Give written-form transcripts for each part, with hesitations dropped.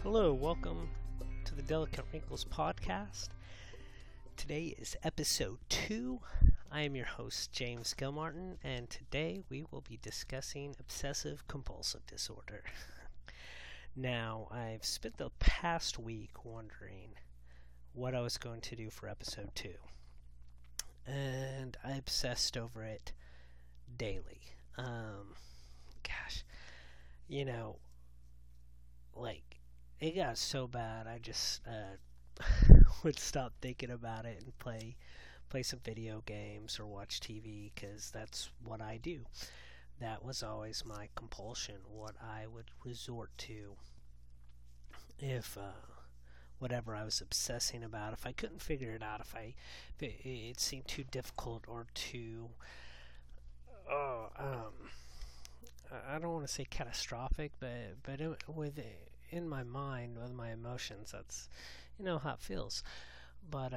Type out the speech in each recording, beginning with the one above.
Hello, welcome to the Delicate Wrinkles podcast. Today is episode 2. I am your host, James Gilmartin, and today we will be discussing obsessive compulsive disorder. Now, I've spent the past week wondering what I was going to do for episode 2, and I obsessed over it daily. It got so bad I just would stop thinking about it and play some video games or watch TV, because that's what I do. That was always my compulsion, what I would resort to if whatever I was obsessing about, if I couldn't figure it out, if it seemed too difficult or too I don't want to say catastrophic, but in my mind, with my emotions, that's how it feels. But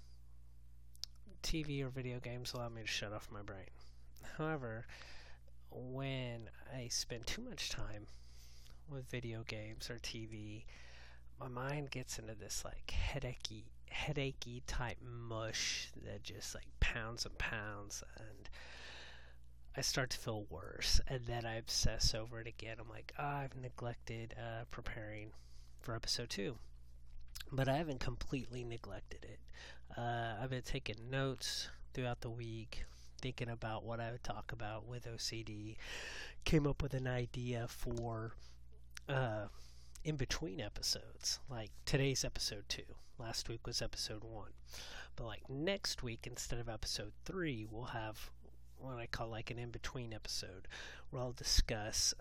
TV or video games allow me to shut off my brain. However, when I spend too much time with video games or TV, my mind gets into this like headachy type mush that just like pounds and pounds, and I start to feel worse, and then I obsess over it again. I'm like, I've neglected preparing for episode 2. But I haven't completely neglected it. I've been taking notes throughout the week, thinking about what I would talk about with OCD. Came up with an idea for in-between episodes. Like today's episode 2. Last week was episode 1. But like next week, instead of episode 3, we'll have what I call like an in-between episode, where I'll discuss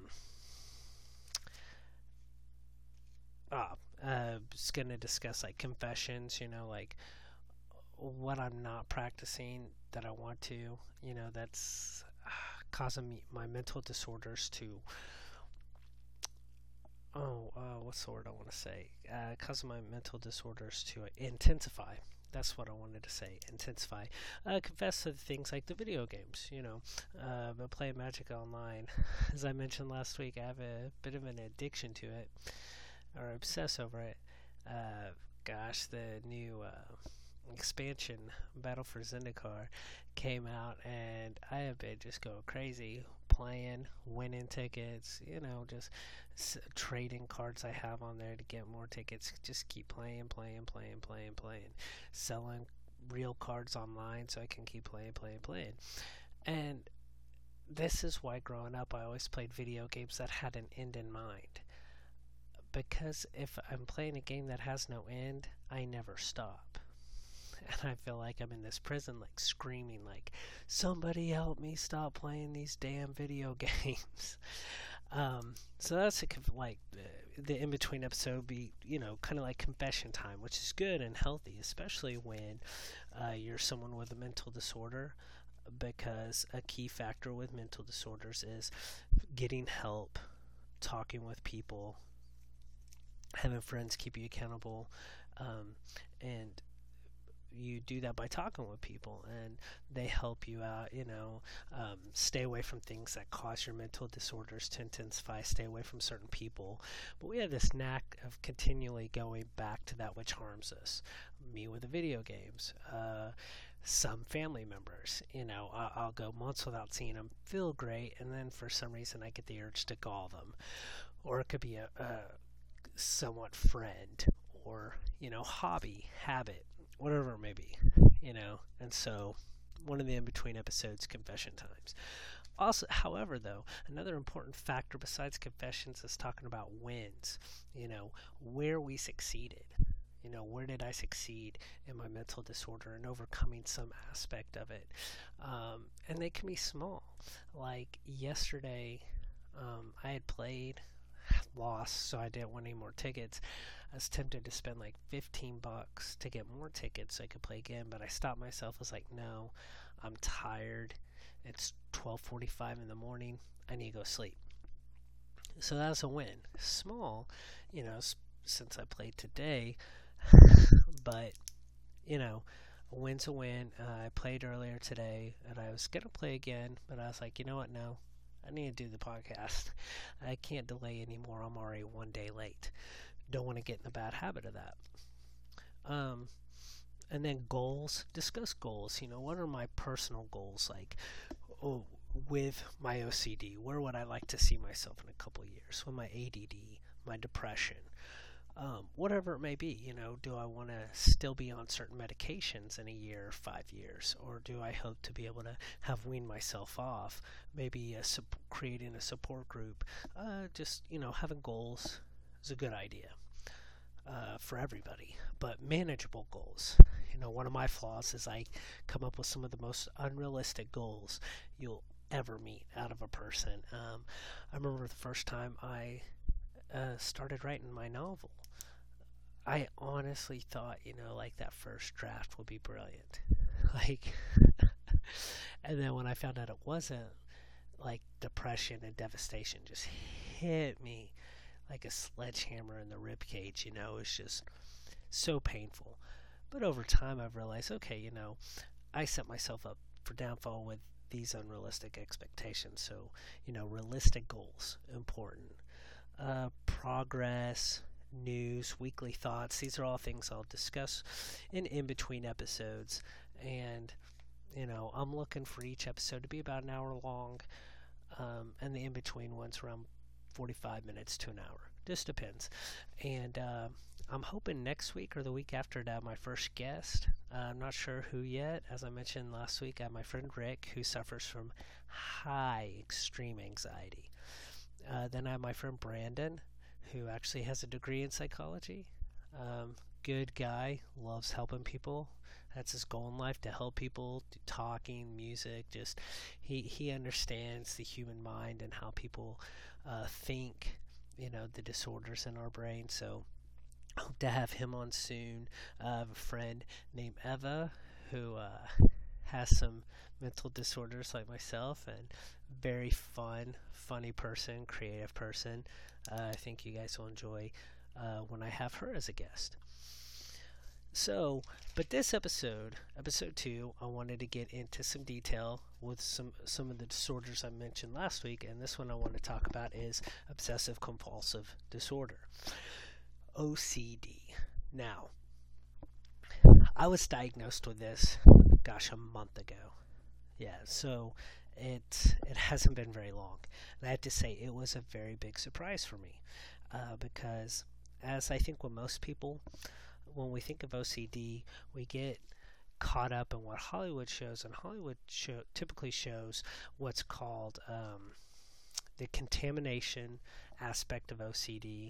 just going to discuss like confessions, like what I'm not practicing that I want to, that's causing my mental disorders to what's the word I want to say? Causing my mental disorders to intensify. That's what I wanted to say, intensify. Confess to things like the video games, but playing Magic Online. As I mentioned last week, I have a bit of an addiction to it, or obsess over it. The new expansion, Battle for Zendikar, came out, and I have been just going crazy, playing, winning tickets, just trading cards I have on there to get more tickets, just keep playing, selling real cards online so I can keep playing. And this is why growing up I always played video games that had an end in mind, because if I'm playing a game that has no end, I never stop. And I feel like I'm in this prison, like screaming, like, somebody help me stop playing these damn video games. So that's the in-between episode would be, kind of like confession time, which is good and healthy, especially when you're someone with a mental disorder, because a key factor with mental disorders is getting help, talking with people, having friends keep you accountable, and you do that by talking with people, and they help you out, stay away from things that cause your mental disorders to intensify, stay away from certain people. But we have this knack of continually going back to that which harms us. Me with the video games, some family members, I'll go months without seeing them, feel great, and then for some reason I get the urge to gall them. Or it could be a somewhat friend, or hobby, habit, whatever it may be, and so one of the in-between episodes, confession times. Also, however, though, another important factor besides confessions is talking about wins, where we succeeded, where did I succeed in my mental disorder and overcoming some aspect of it, and they can be small. Like yesterday, I had played, lost, so I didn't win any more tickets. I was tempted to spend like $15 to get more tickets so I could play again, but I stopped myself. I was like, no, I'm tired. It's 12:45 in the morning. I need to go sleep. So that was a win. Small, since I played today, but, a win's a win. I played earlier today, and I was going to play again, but I was like, you know what, no. I need to do the podcast. I can't delay anymore. I'm already one day late. Don't want to get in a bad habit of that. Um, and then goals. Discuss goals. What are my personal goals like? Oh, with my OCD, where would I like to see myself in a couple of years? With my ADD, my depression, whatever it may be. Do I want to still be on certain medications in a year, 5 years, or do I hope to be able to have weaned myself off? Maybe creating a support group. Just having goals is a good idea for everybody, but manageable goals. One of my flaws is I come up with some of the most unrealistic goals you'll ever meet out of a person. I remember the first time I started writing my novel. I honestly thought, like that first draft would be brilliant. Like, and then when I found out it wasn't, like depression and devastation just hit me like a sledgehammer in the rib cage. It's just so painful. But over time, I've realized, okay, I set myself up for downfall with these unrealistic expectations. So, realistic goals, important. Progress, news, weekly thoughts. These are all things I'll discuss in between episodes. And, I'm looking for each episode to be about an hour long. And the in-between ones around 45 minutes to an hour. Just depends. And I'm hoping next week or the week after to have my first guest. I'm not sure who yet. As I mentioned last week, I have my friend Rick, who suffers from high extreme anxiety. Then I have my friend Brandon, who actually has a degree in psychology. Good guy, loves helping people. That's his goal in life, to help people, talking, music. Just he understands the human mind and how people think, the disorders in our brain. So hope to have him on soon. I have a friend named Eva who has some mental disorders like myself, and very funny person, creative person. I think you guys will enjoy when I have her as a guest. So, but this episode 2, I wanted to get into some detail with some of the disorders I mentioned last week, and this one I want to talk about is obsessive compulsive disorder, OCD. Now, I was diagnosed with this, a month ago. Yeah, so it hasn't been very long. And I have to say, it was a very big surprise for me, because as I think with most people, when we think of OCD, we get caught up in what Hollywood shows, and Hollywood typically shows what's called the contamination aspect of OCD,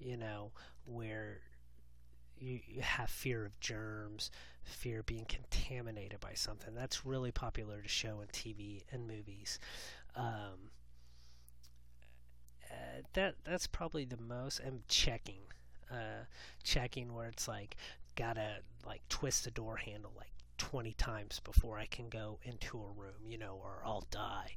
where you have fear of germs, fear of being contaminated by something. That's really popular to show in TV and movies. That's probably the most. And checking where it's like gotta like twist the door handle like 20 times before I can go into a room, or I'll die.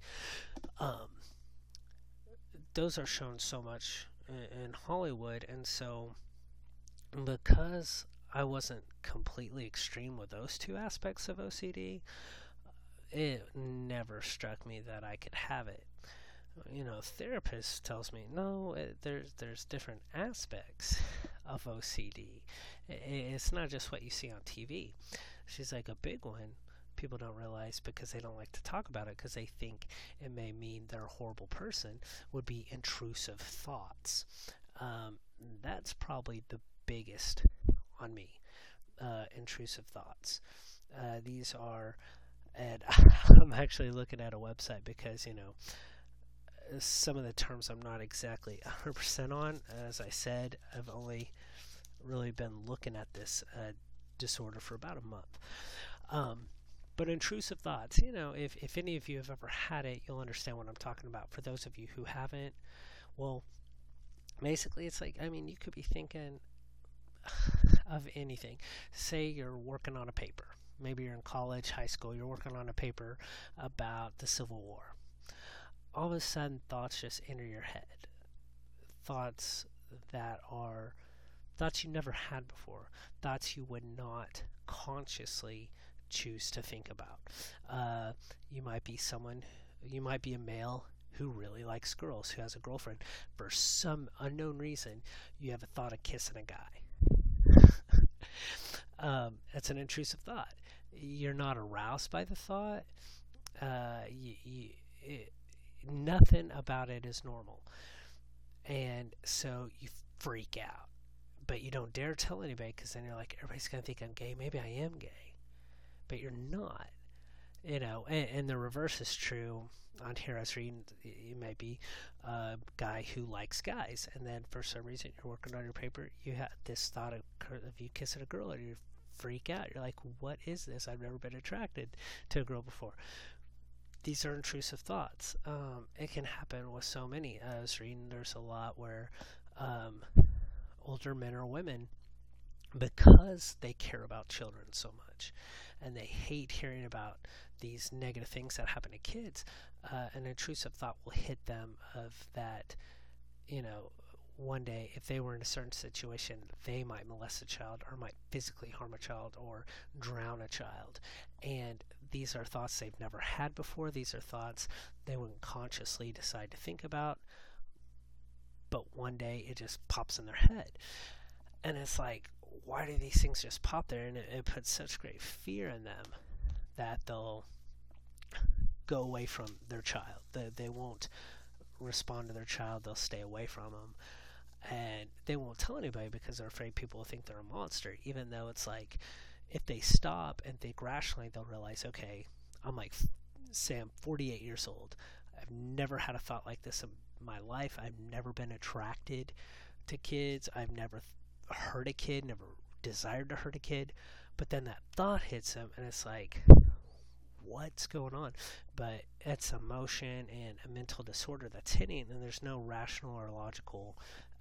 Those are shown so much in Hollywood, and so because I wasn't completely extreme with those two aspects of OCD, it never struck me that I could have it. Therapist tells me, no, there's different aspects of OCD. It's not just what you see on TV. She's like, a big one people don't realize because they don't like to talk about it because they think it may mean they're a horrible person, would be intrusive thoughts. That's probably the biggest on me, intrusive thoughts. These are, and I'm actually looking at a website because, some of the terms I'm not exactly 100% on. As I said, I've only really been looking at this disorder for about a month. But intrusive thoughts, if any of you have ever had it, you'll understand what I'm talking about. For those of you who haven't, well, basically it's like, you could be thinking of anything. Say you're working on a paper. Maybe you're in college, high school, you're working on a paper about the Civil War. All of a sudden, thoughts just enter your head. Thoughts that are thoughts you never had before. Thoughts you would not consciously choose to think about. You might be a male who really likes girls, who has a girlfriend. For some unknown reason, you have a thought of kissing a guy. It's an intrusive thought. You're not aroused by the thought. It, Nothing about it is normal. And so you freak out. But you don't dare tell anybody because then you're like, everybody's going to think I'm gay. Maybe I am gay. But you're not. And the reverse is true. On here I was reading, you might be a guy who likes guys, and then for some reason you're working on your paper, you have this thought of you kissing a girl, and you freak out. You're like, what is this? I've never been attracted to a girl before. These are intrusive thoughts. It can happen with so many. I was reading there's a lot where older men or women, because they care about children so much and they hate hearing about these negative things that happen to kids, an intrusive thought will hit them of that, one day if they were in a certain situation, they might molest a child or might physically harm a child or drown a child. And these are thoughts they've never had before. These are thoughts they wouldn't consciously decide to think about, but one day it just pops in their head. And it's like, why do these things just pop there? And it puts such great fear in them that they'll go away from their child. They won't respond to their child. They'll stay away from them. And they won't tell anybody because they're afraid people will think they're a monster, even though it's like, if they stop and think rationally, they'll realize, okay, I'm like, say I'm 48 years old. I've never had a thought like this in my life. I've never been attracted to kids. I've never hurt a kid, never desired to hurt a kid. But then that thought hits them, and it's like, what's going on? But it's emotion and a mental disorder that's hitting, and there's no rational or logical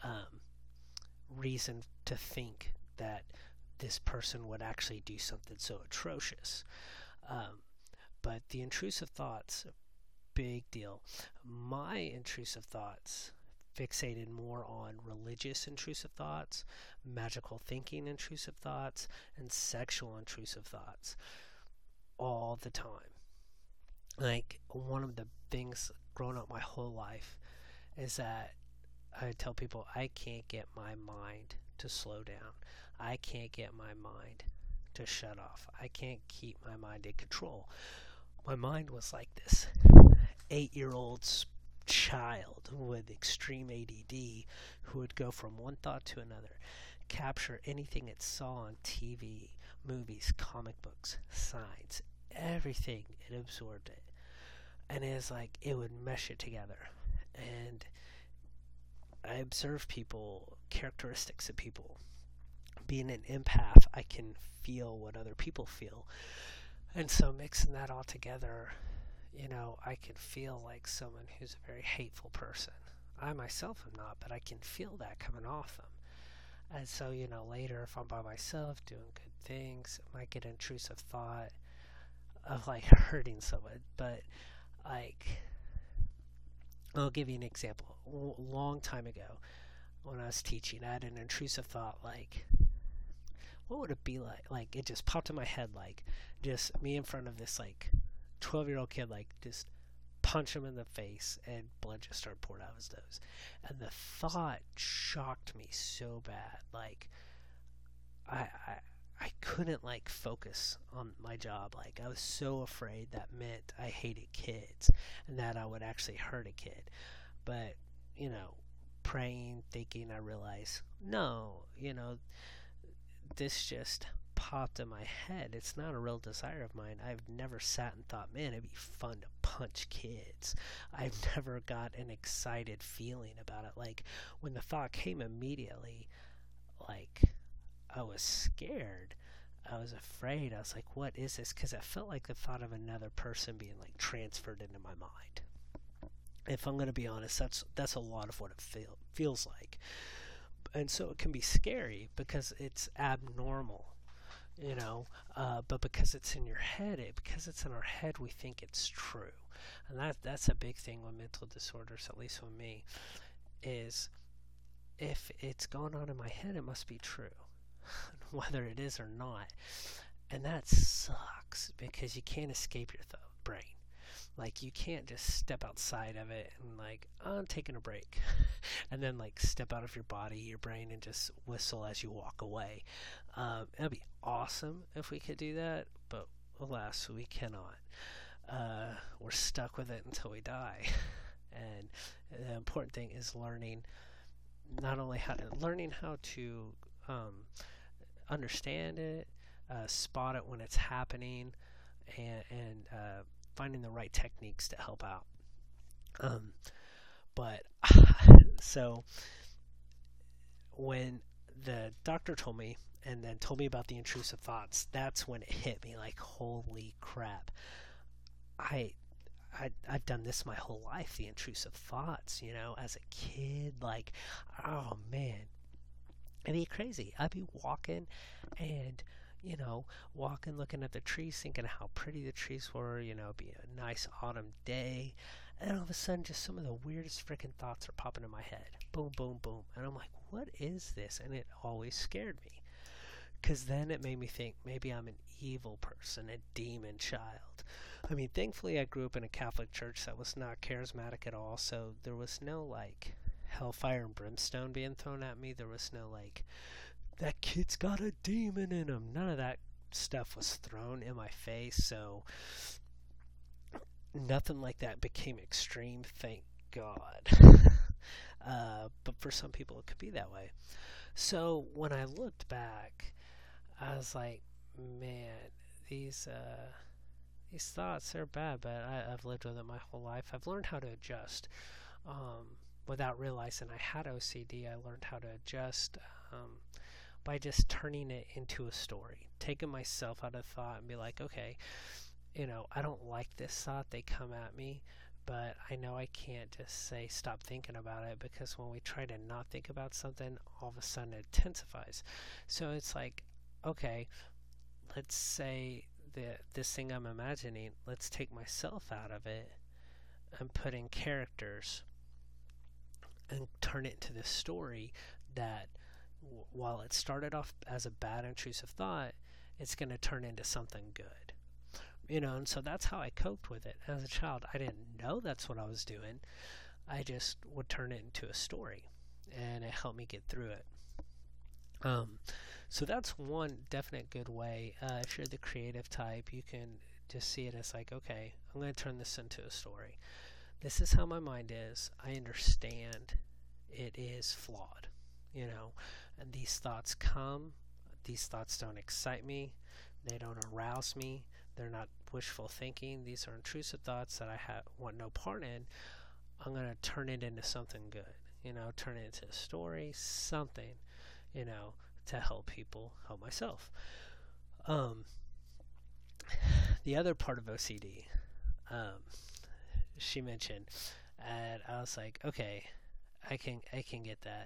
reason to think that this person would actually do something so atrocious. But the intrusive thoughts, big deal. My intrusive thoughts fixated more on religious intrusive thoughts, magical thinking intrusive thoughts, and sexual intrusive thoughts all the time. Like, one of the things growing up my whole life is that I tell people I can't get my mind to slow down. I can't get my mind to shut off. I can't keep my mind in control. My mind was like this 8-year-old child with extreme ADD who would go from one thought to another, capture anything it saw on TV, movies, comic books, signs, everything. It absorbed it. And it was like it would mesh it together. And I observe people, characteristics of people. Being an empath, I can feel what other people feel. And so mixing that all together, I can feel like someone who's a very hateful person. I myself am not, but I can feel that coming off them. And so, later if I'm by myself doing good things, I might get an intrusive thought of like hurting someone. But like, I'll give you an example. A long time ago, when I was teaching, I had an intrusive thought like, what would it be like? Like, it just popped in my head, like, just me in front of this, like, 12-year-old kid, like, just punch him in the face, and blood just started pouring out of his nose. And the thought shocked me so bad. Like, I couldn't, like, focus on my job. Like, I was so afraid that meant I hated kids, and that I would actually hurt a kid. But, praying, thinking, I realized, no, this just popped in my head. It's not a real desire of mine. I've never sat and thought, man, it'd be fun to punch kids. I've never got an excited feeling about it. Like, when the thought came immediately, like, I was scared. I was afraid. I was like, what is this? Because it felt like the thought of another person being, like, transferred into my mind. If I'm going to be honest, that's a lot of what it feels like. And so it can be scary because it's abnormal, but because it's in your head, because it's in our head, we think it's true. And that's a big thing with mental disorders, at least with me, is if it's going on in my head, it must be true, whether it is or not. And that sucks because you can't escape your brain. Like, you can't just step outside of it and, like, oh, I'm taking a break. And then, like, step out of your body, your brain, and just whistle as you walk away. It'd be awesome if we could do that, but alas, we cannot. We're stuck with it until we die. And the important thing is learning not only how to understand it, spot it when it's happening, and finding the right techniques to help out. But so when the doctor told me, and then told me about the intrusive thoughts, that's when it hit me like, holy crap. I've done this my whole life, the intrusive thoughts, as a kid. Like, oh man, it'd be crazy. I'd be walking and, walking, looking at the trees, thinking how pretty the trees were, it'd be a nice autumn day. And then all of a sudden, just some of the weirdest freaking thoughts are popping in my head. Boom, boom, boom. And I'm like, what is this? And it always scared me. Because then it made me think maybe I'm an evil person, a demon child. I mean, thankfully I grew up in a Catholic church that was not charismatic at all, so there was no, like, hellfire and brimstone being thrown at me. There was no, like, that kid's got a demon in him. None of that stuff was thrown in my face, so nothing like that became extreme, thank God. But for some people it could be that way. So when I looked back, I was like, man, these thoughts, they're bad, but I've lived with it my whole life. I've learned how to adjust. Without realizing I had OCD, I learned how to adjust by just turning it into a story. Taking myself out of thought and be like, okay, I don't like this thought. They come at me, but I know I can't just say stop thinking about it, because when we try to not think about something, all of a sudden it intensifies. So it's like, okay, let's say this thing I'm imagining, let's take myself out of it and put in characters and turn it into this story that, while it started off as a bad intrusive thought, it's going to turn into something good. And so that's how I coped with it as a child. I didn't know that's what I was doing. I just would turn it into a story, and it helped me get through it. So that's one definite good way. If you're the creative type, you can just see it as like, okay, I'm going to turn this into a story. This is how my mind is. I understand it is flawed, and these thoughts come. These thoughts don't excite me. They don't arouse me. They're not wishful thinking. These are intrusive thoughts that I want no part in. I'm going to turn it into something good, turn it into a story, something, to help people, help myself. The other part of OCD, she mentioned, and I was like, okay, I can get that.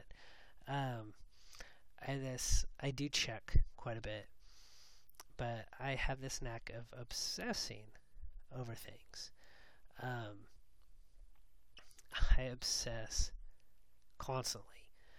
I do check quite a bit, but I have this knack of obsessing over things. I obsess constantly.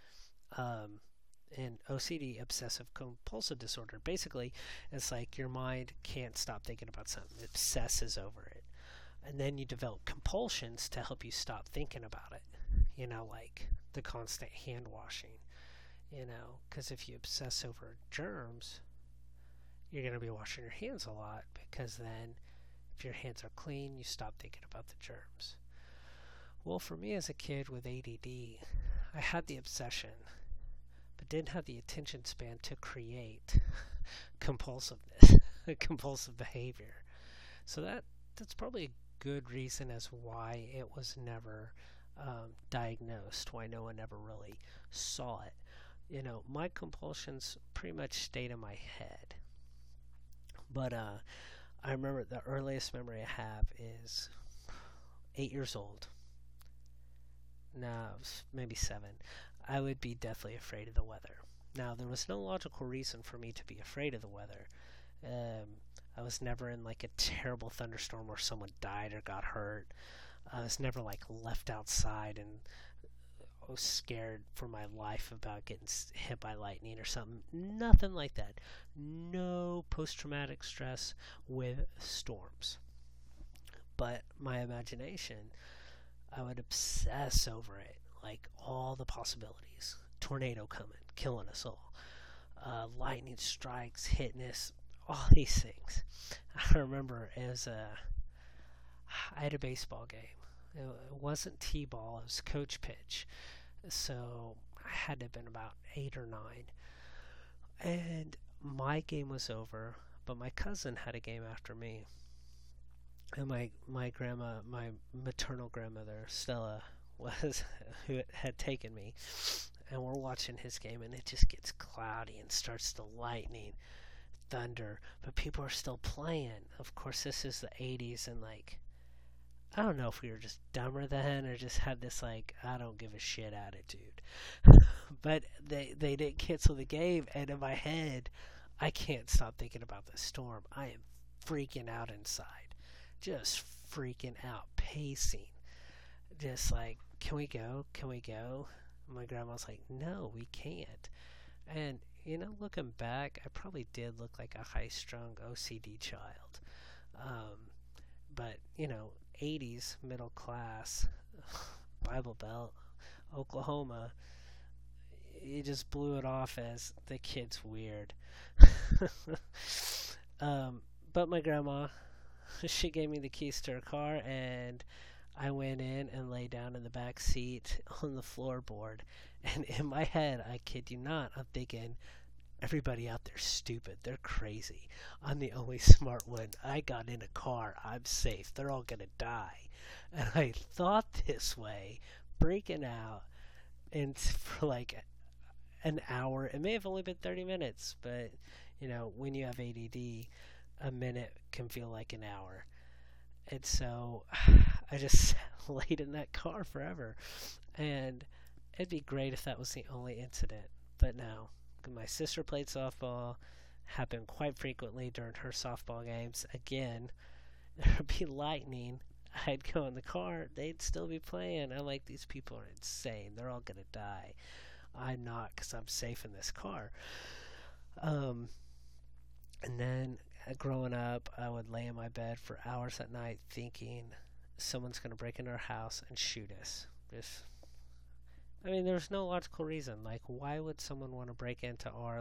And OCD, obsessive compulsive disorder, basically, it's like your mind can't stop thinking about something. It obsesses over it. And then you develop compulsions to help you stop thinking about it. Like the constant hand washing. Because if you obsess over germs, you're going to be washing your hands a lot, because then if your hands are clean, you stop thinking about the germs. Well, for me as a kid with ADD, I had the obsession, but didn't have the attention span to create compulsiveness, compulsive behavior. So that's probably a good reason as why it was never diagnosed, why no one ever really saw it. My compulsions pretty much stayed in my head. But I remember the earliest memory I have is 8 years old. No, maybe 7. I would be deathly afraid of the weather. Now, there was no logical reason for me to be afraid of the weather. I was never in like a terrible thunderstorm where someone died or got hurt. I was never like left outside and was scared for my life about getting hit by lightning or something. Nothing like that. No post-traumatic stress with storms. But my imagination, I would obsess over it, like all the possibilities. Tornado coming, killing us all. Lightning strikes, hitting us, all these things. I remember I had a baseball game. It wasn't t-ball, it was coach pitch. So I had to have been about 8 or 9. And my game was over, but my cousin had a game after me. And my grandma, my maternal grandmother, Stella, was who had taken me. And we're watching his game, and it just gets cloudy and starts to lightning, thunder, but people are still playing. Of course, this is the 80s, and like, I don't know if we were just dumber then or just had this like I don't give a shit attitude. But they didn't cancel the game, and in my head, I can't stop thinking about the storm. I am freaking out inside, just freaking out, pacing, just like, can we go? Can we go? My grandma's like, no, we can't. And looking back, I probably did look like a high-strung OCD child. Um, but 80s middle class, Bible Belt, Oklahoma, you just blew it off as the kid's weird. But my grandma, she gave me the keys to her car, and I went in and lay down in the back seat on the floorboard. And in my head, I kid you not, I'm thinking, everybody out there's stupid. They're crazy. I'm the only smart one. I got in a car. I'm safe. They're all going to die. And I thought this way, breaking out, and for like an hour. It may have only been 30 minutes, but, when you have ADD, a minute can feel like an hour. And so I just laid in that car forever. And it'd be great if that was the only incident. But no. My sister played softball, happened quite frequently during her softball games. Again, there'd be lightning. I'd go in the car, they'd still be playing. I'm like, these people are insane. They're all going to die. I'm not, because I'm safe in this car. And then growing up, I would lay in my bed for hours at night thinking someone's going to break into our house and shoot us. There's no logical reason. Like, why would someone want to break into our,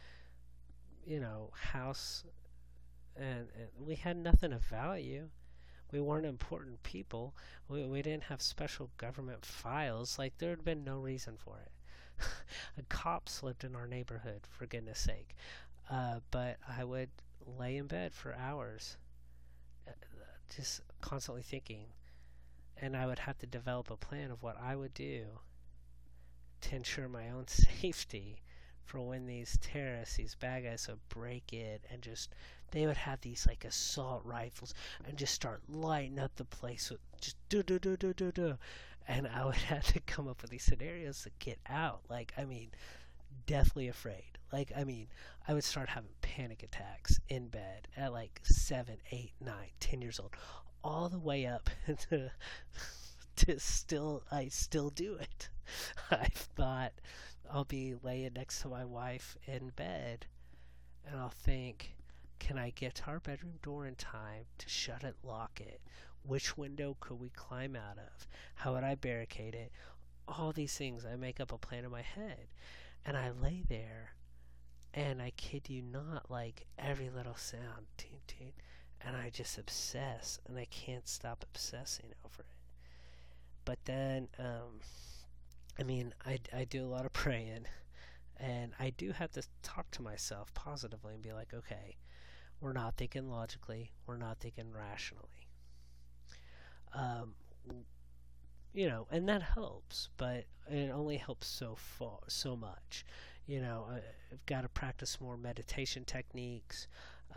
house? And we had nothing of value. We weren't important people. We didn't have special government files. Like, there had been no reason for it. Cops lived in our neighborhood, for goodness sake. But I would lay in bed for hours, just constantly thinking. And I would have to develop a plan of what I would do to ensure my own safety for when these terrorists, these bad guys would break in and they would have these like assault rifles and just start lighting up the place with just do. And I would have to come up with these scenarios to get out. Deathly afraid. I would start having panic attacks in bed at like 7, 8, 9, 10 years old, all the way up to I still do it. I've thought I'll be laying next to my wife in bed, and I'll think, can I get to our bedroom door in time to shut it, lock it? Which window could we climb out of? How would I barricade it? All these things. I make up a plan in my head, and I lay there, and I kid you not, like every little sound, toot toot, and I just obsess, and I can't stop obsessing over it. But then, I do a lot of praying, and I do have to talk to myself positively and be like, okay, we're not thinking logically, we're not thinking rationally. And that helps, but it only helps so much. I've got to practice more meditation techniques,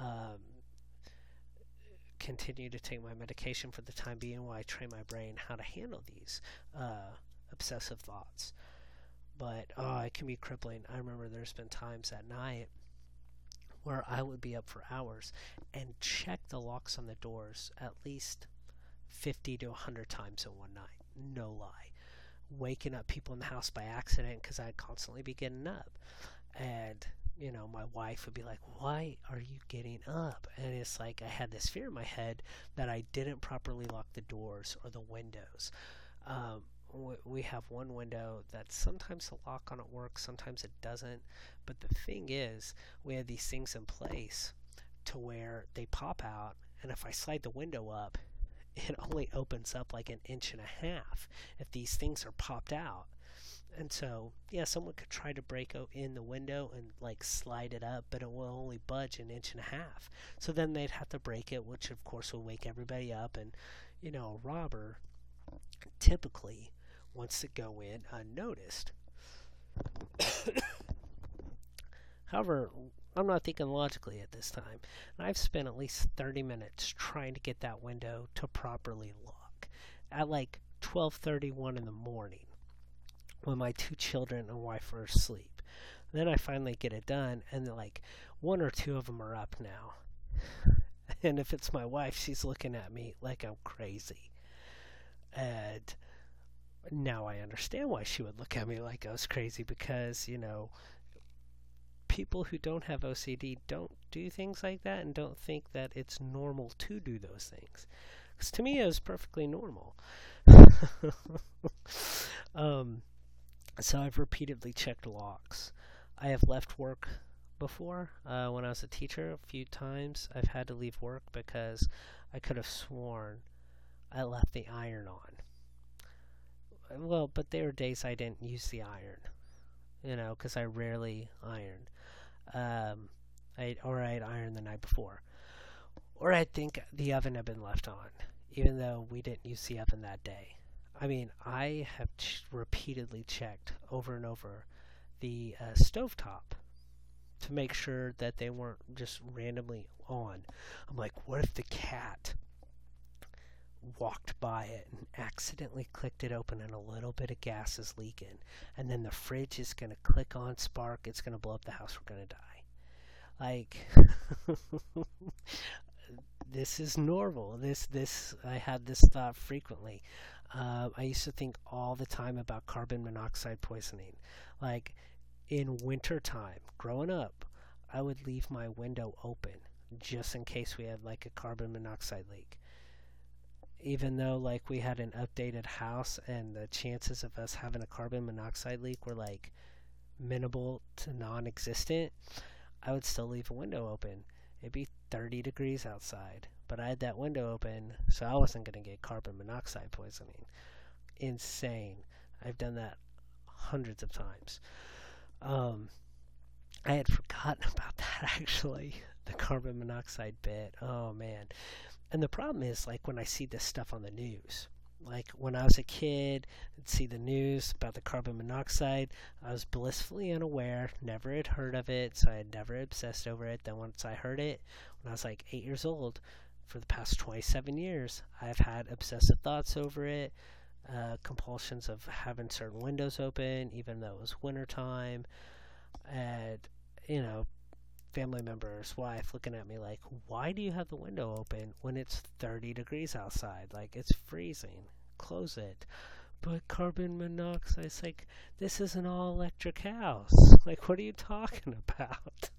continue to take my medication for the time being while I train my brain how to handle these obsessive thoughts. But it can be crippling. I remember there's been times at night where I would be up for hours and check the locks on the doors at least 50 to 100 times in one night. No lie. Waking up people in the house by accident because I'd constantly be getting up. And my wife would be like, "Why are you getting up?" And it's like I had this fear in my head that I didn't properly lock the doors or the windows. Um, we have one window that sometimes the lock on it works, sometimes it doesn't. But the thing is, we have these things in place to where they pop out, and if I slide the window up, it only opens up like an inch and a half if these things are popped out. And so, yeah, someone could try to break in the window and like slide it up, but it will only budge an inch and a half. So then they'd have to break it, which of course will wake everybody up. And, a robber typically wants to go in unnoticed. However, I'm not thinking logically at this time. And I've spent at least 30 minutes trying to get that window to properly lock at like 12:31 in the morning when my two children and wife are asleep. Then I finally get it done, and like one or two of them are up now. And if it's my wife, she's looking at me like I'm crazy. And now I understand why she would look at me like I was crazy, because, people who don't have OCD don't do things like that and don't think that it's normal to do those things. Because to me, it was perfectly normal. So I've repeatedly checked locks. I have left work before. When I was a teacher, a few times I've had to leave work because I could have sworn I left the iron on. Well, but there were days I didn't use the iron, because I rarely iron. I'd iron the night before. Or I'd think the oven had been left on, even though we didn't use the oven that day. I mean, I have repeatedly checked over and over the stovetop to make sure that they weren't just randomly on. I'm like, what if the cat walked by it and accidentally clicked it open and a little bit of gas is leaking, and then the fridge is going to click on spark, it's going to blow up the house, we're going to die. Like, this is normal. I had this thought frequently. I used to think all the time about carbon monoxide poisoning. Like, in winter time, growing up, I would leave my window open just in case we had like a carbon monoxide leak. Even though like we had an updated house and the chances of us having a carbon monoxide leak were like minimal to non-existent, I would still leave a window open. It'd be 30 degrees outside, but I had that window open, so I wasn't going to get carbon monoxide poisoning. Insane. I've done that hundreds of times. I had forgotten about that, actually, the carbon monoxide bit. Oh, man. And the problem is, like, when I see this stuff on the news, like when I was a kid, I'd see the news about the carbon monoxide. I was blissfully unaware, never had heard of it, so I had never obsessed over it. Then once I heard it, when I was like 8 years old, for the past 27 years, I've had obsessive thoughts over it, compulsions of having certain windows open, even though it was wintertime, and, family members, wife looking at me like, why do you have the window open when it's 30 degrees outside? Like, it's freezing. Close it. But carbon monoxide, it's like, this is an all-electric house. Like, what are you talking about?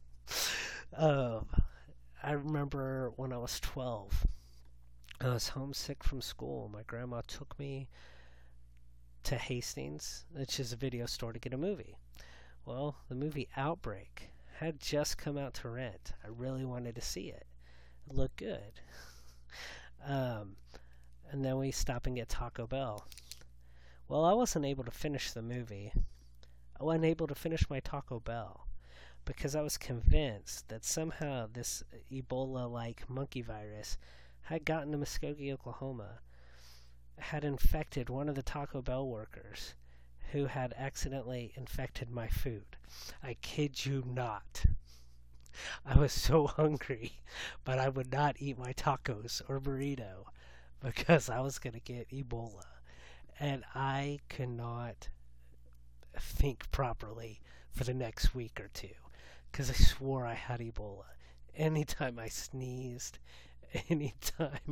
I remember when I was 12, I was homesick from school. My grandma took me to Hastings, which is a video store, to get a movie. Well, the movie Outbreak had just come out to rent. I really wanted to see it. It looked good. And then we stop and get Taco Bell. Well, I wasn't able to finish the movie. I wasn't able to finish my Taco Bell because I was convinced that somehow this Ebola-like monkey virus had gotten to Muskogee, Oklahoma, had infected one of the Taco Bell workers, who had accidentally infected my food. I kid you not. I was so hungry, but I would not eat my tacos or burrito because I was going to get Ebola. And I could not think properly for the next week or two because I swore I had Ebola. Anytime I sneezed, anytime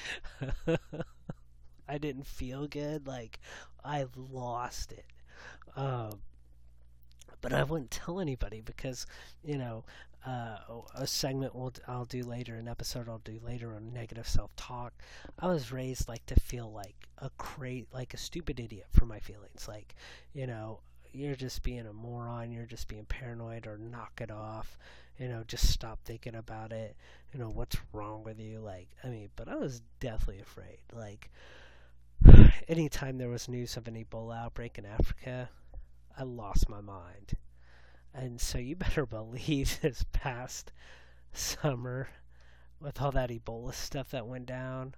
I didn't feel good, like, I lost it. but I wouldn't tell anybody because, you know, uh, a segment I'll do later, an episode I'll do later on negative self-talk. I was raised like to feel like a stupid idiot for my feelings. Like, you know, you're just being a moron, you're just being paranoid, or knock it off. You know, just stop thinking about it. You know, what's wrong with you? Like, I mean, but I was deathly afraid. Like, anytime there was news of an Ebola outbreak in Africa, I lost my mind. And so you better believe this past summer, with all that Ebola stuff that went down,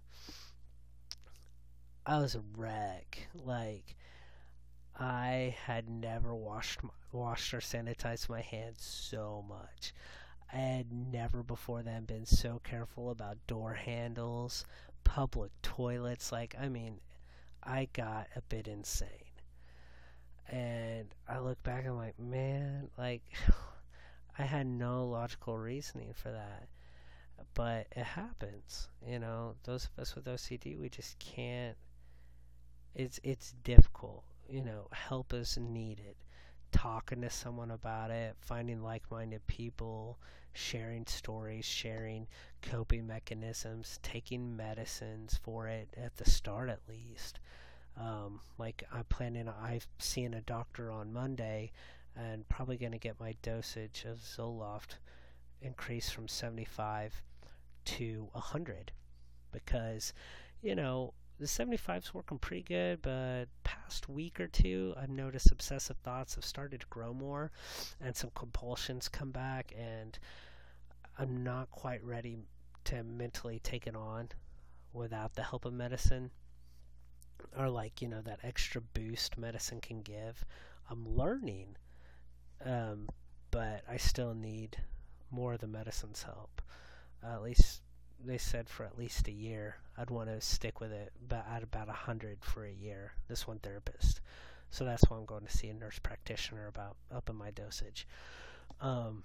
I was a wreck. Like, I had never washed or sanitized my hands so much. I had never before then been so careful about door handles, public toilets. Like, I mean, I got a bit insane. And I look back and I'm like, man, like, I had no logical reasoning for that. But it happens, you know. Those of us with OCD, we just can't. It's difficult, you know. Help is needed. Talking to someone about it, finding like-minded people, sharing stories, sharing coping mechanisms, taking medicines for it at the start at least. Like I'm seeing a doctor on Monday, and probably going to get my dosage of Zoloft increased from 75 to 100 because, you know, the 75's working pretty good, but past week or two, I've noticed obsessive thoughts have started to grow more, and some compulsions come back, and I'm not quite ready to mentally take it on without the help of medicine, or like, you know, that extra boost medicine can give. I'm learning, um, but I still need more of the medicine's help. At least they said for at least a year. I'd want to stick with it at about 100 for a year. This one therapist. So that's why I'm going to see a nurse practitioner about upping my dosage. Um,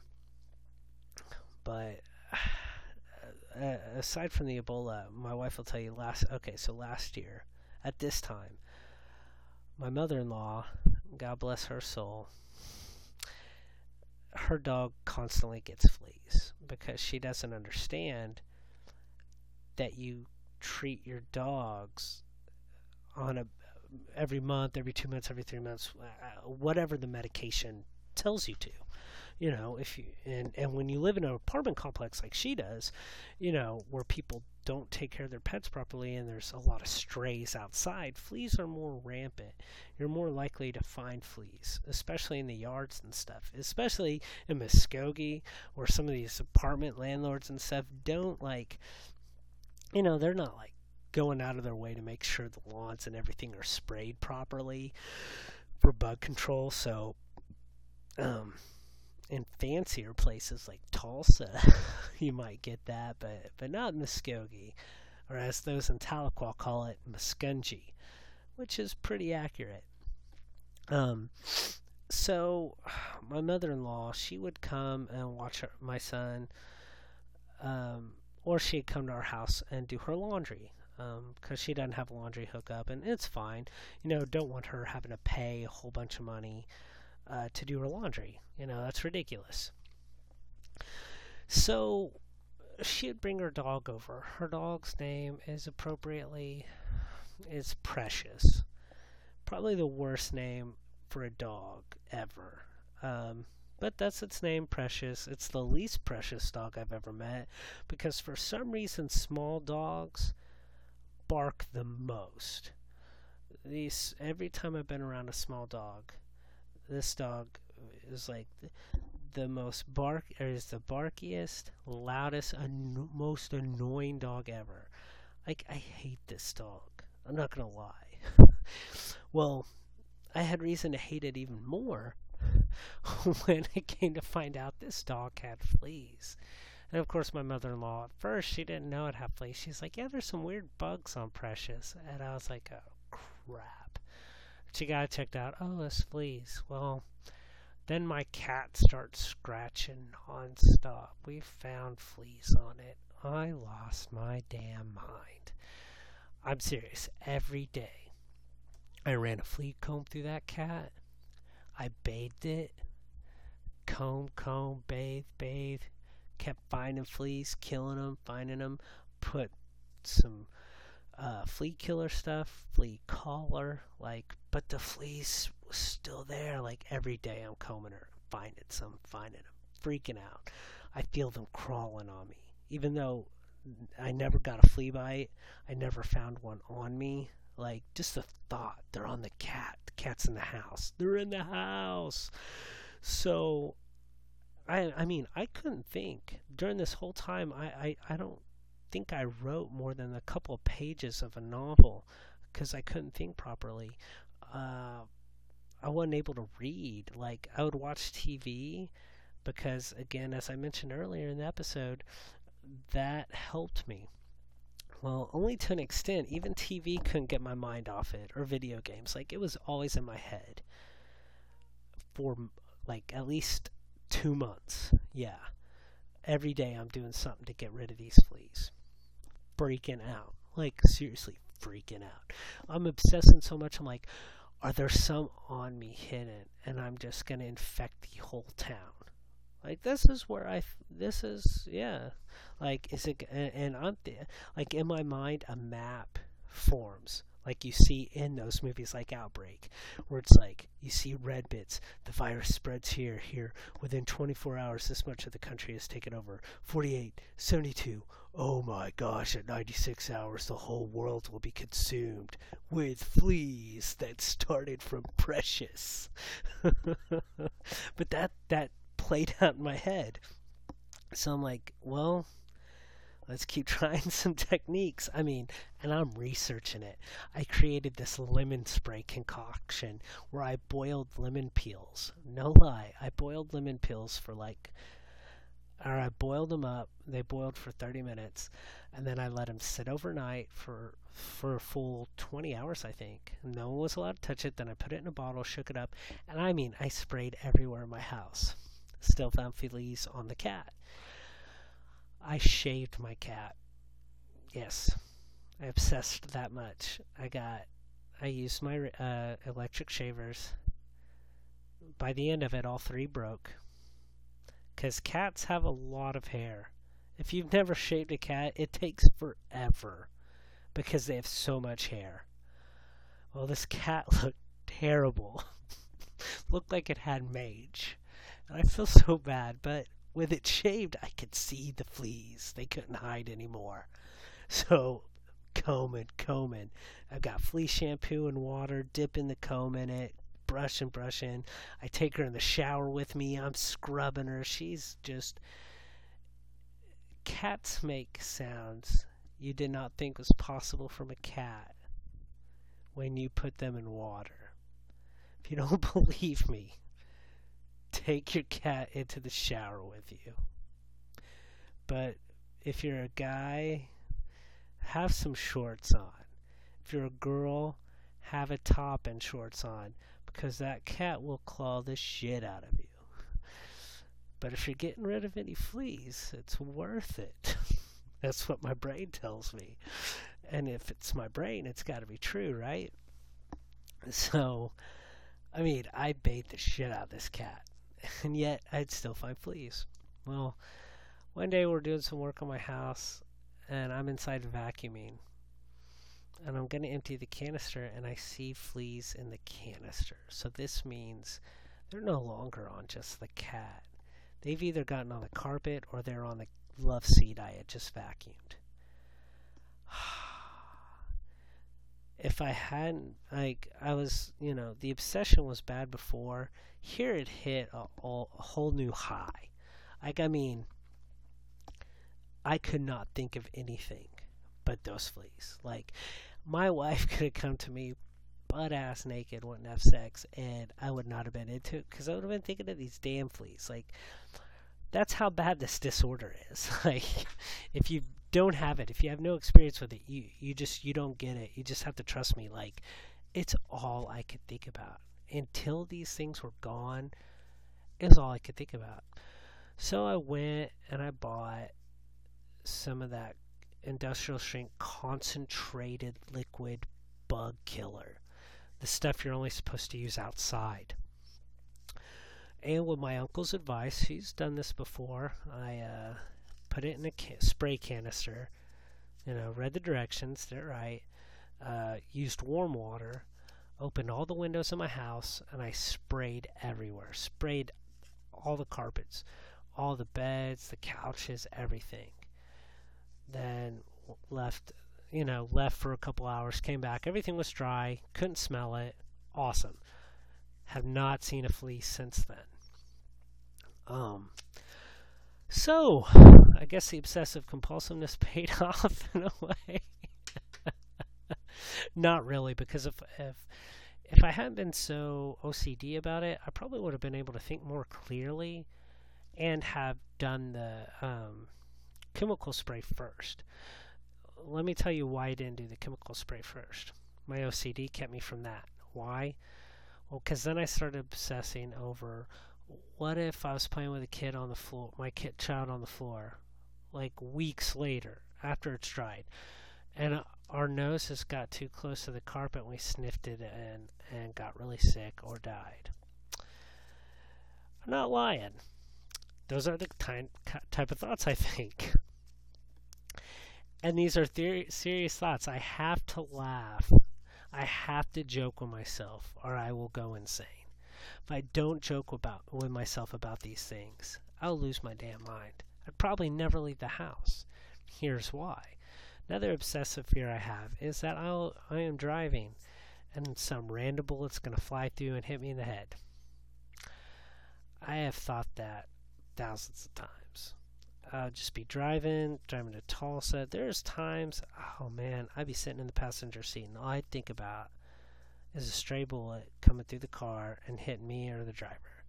but aside from the Ebola, my wife will tell you last year at this time, my mother-in-law, God bless her soul, her dog constantly gets fleas because she doesn't understand that you treat your dogs on a every month, every 2 months, every 3 months, whatever the medication tells you to. You know, if you and when you live in an apartment complex like she does, you know, where people don't take care of their pets properly and there's a lot of strays outside, fleas are more rampant. You're more likely to find fleas, especially in the yards and stuff, especially in Muskogee, where some of these apartment landlords and stuff don't like, you know, they're not like going out of their way to make sure the lawns and everything are sprayed properly for bug control. So, in fancier places like Tulsa, you might get that, but not Muskogee, or as those in Tahlequah call it, Muscogee, which is pretty accurate. Um, so my mother-in-law, she would come and watch my son, or she'd come to our house and do her laundry. Because she doesn't have a laundry hookup, and it's fine. You know, don't want her having to pay a whole bunch of money to do her laundry. You know, that's ridiculous. So she'd bring her dog over. Her dog's name is Precious. Probably the worst name for a dog ever. But that's its name, Precious. It's the least precious dog I've ever met because for some reason small dogs bark the most. Every time I've been around a small dog, this dog is like the the barkiest, loudest, most annoying dog ever. Like, I hate this dog. I'm not gonna lie. Well, I had reason to hate it even more when it came to find out this dog had fleas. And of course, my mother-in-law, at first, she didn't know it had fleas. She's like, yeah, there's some weird bugs on Precious. And I was like, oh, crap. She got it checked out. Oh, it's fleas. Well, then my cat starts scratching non-stop. We found fleas on it. I lost my damn mind. I'm serious. Every day, I ran a flea comb through that cat. I bathed it. comb, bathe. Kept finding fleas, killing them, finding them. Put some flea killer stuff, flea collar, like, but the fleas was still there. Like every day I'm combing her, finding them, freaking out. I feel them crawling on me, even though I never got a flea bite. I never found one on me. Like just the thought, they're on the cat. The cat's in the house. They're in the house. So I mean, I couldn't think during this whole time. I don't think I wrote more than a couple of pages of a novel because I couldn't think properly. Uh, I wasn't able to read. Like I would watch TV because, again, as I mentioned earlier in the episode, that helped me. Well, only to an extent. Even TV couldn't get my mind off it, or video games. Like it was always in my head for like at least 2 months. Yeah, every day I'm doing something to get rid of these fleas. Freaking out. Like, seriously, freaking out. I'm obsessing so much, I'm like, are there some on me hidden? And I'm just going to infect the whole town. Like, this is where this is, yeah. Like, is it, and I'm, like, in my mind, a map forms. Like you see in those movies like Outbreak, where it's like, you see red bits, the virus spreads here. Within 24 hours, this much of the country is taken over. 48, 72, oh my gosh, at 96 hours, the whole world will be consumed with fleas that started from Precious. But that played out in my head. So I'm like, well, let's keep trying some techniques. I mean, and I'm researching it. I created this lemon spray concoction where I boiled lemon peels. No lie. I boiled lemon peels for or I boiled them up. They boiled for 30 minutes. And then I let them sit overnight for a full 20 hours, I think. No one was allowed to touch it. Then I put it in a bottle, shook it up. And I mean, I sprayed everywhere in my house. Still found fleas on the cat. I shaved my cat. Yes, I obsessed that much. I used my electric shavers. By the end of it, all three broke. Because cats have a lot of hair. If you've never shaved a cat, it takes forever. Because they have so much hair. Well, this cat looked terrible. Looked like it had mange. And I feel so bad, but with it shaved, I could see the fleas. They couldn't hide anymore. So, combing. I've got flea shampoo and water, dipping the comb in it, brushing. I take her in the shower with me. I'm scrubbing her. She's just... Cats make sounds you did not think was possible from a cat when you put them in water. If you don't believe me, take your cat into the shower with you. But if you're a guy, have some shorts on. If you're a girl, have a top and shorts on, because that cat will claw the shit out of you. But if you're getting rid of any fleas, it's worth it. That's what my brain tells me. And if it's my brain, it's got to be true, right? So, I mean, I bathed the shit out of this cat. And yet, I'd still find fleas. Well, one day we're doing some work on my house, and I'm inside vacuuming. And I'm going to empty the canister, and I see fleas in the canister. So this means they're no longer on just the cat. They've either gotten on the carpet or they're on the love seat I had just vacuumed. If I hadn't, I was, the obsession was bad before. Here it hit a whole new high. I could not think of anything but those fleas. My wife could have come to me butt-ass naked, wouldn't have sex, and I would not have been into it because I would have been thinking of these damn fleas. That's how bad this disorder is. If you don't have it, if you have no experience with it, you don't get it. You just have to trust me. It's all I could think about. Until these things were gone, it was all I could think about. So I went and I bought some of that industrial strength concentrated liquid bug killer. The stuff you're only supposed to use outside. And with my uncle's advice, he's done this before. I put it in a spray canister. Read the directions, did it right. Used warm water. Opened all the windows in my house, and I sprayed everywhere. Sprayed all the carpets, all the beds, the couches, everything. Then left for a couple hours, came back. Everything was dry, couldn't smell it. Awesome. Have not seen a flea since then. So, I guess the obsessive compulsiveness paid off in a way. Not really, because if I hadn't been so OCD about it, I probably would have been able to think more clearly and have done the chemical spray first. Let me tell you why I didn't do the chemical spray first. My OCD kept me from that. Why? Well, because then I started obsessing over, what if I was playing with a kid on the floor, child on the floor, like weeks later after it's dried, and our noses got too close to the carpet and we sniffed it and got really sick or died. I'm not lying. Those are the type of thoughts I think. And these are serious thoughts. I have to laugh. I have to joke with myself or I will go insane. If I don't joke with myself about these things, I'll lose my damn mind. I'd probably never leave the house. Here's why. Another obsessive fear I have is that I am driving and some random bullet's going to fly through and hit me in the head. I have thought that thousands of times. I'll just be driving to Tulsa. There's times, oh man, I'd be sitting in the passenger seat and all I'd think about is a stray bullet coming through the car and hitting me or the driver.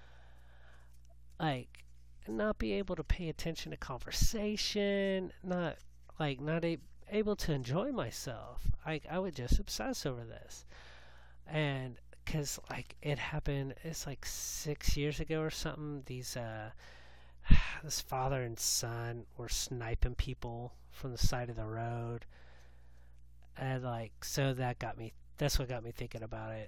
Like, not be able to pay attention to conversation, not able to enjoy myself. I would just obsess over this. And because it happened, it's 6 years ago or something, these this father and son were sniping people from the side of the road. And so that's what got me thinking about it.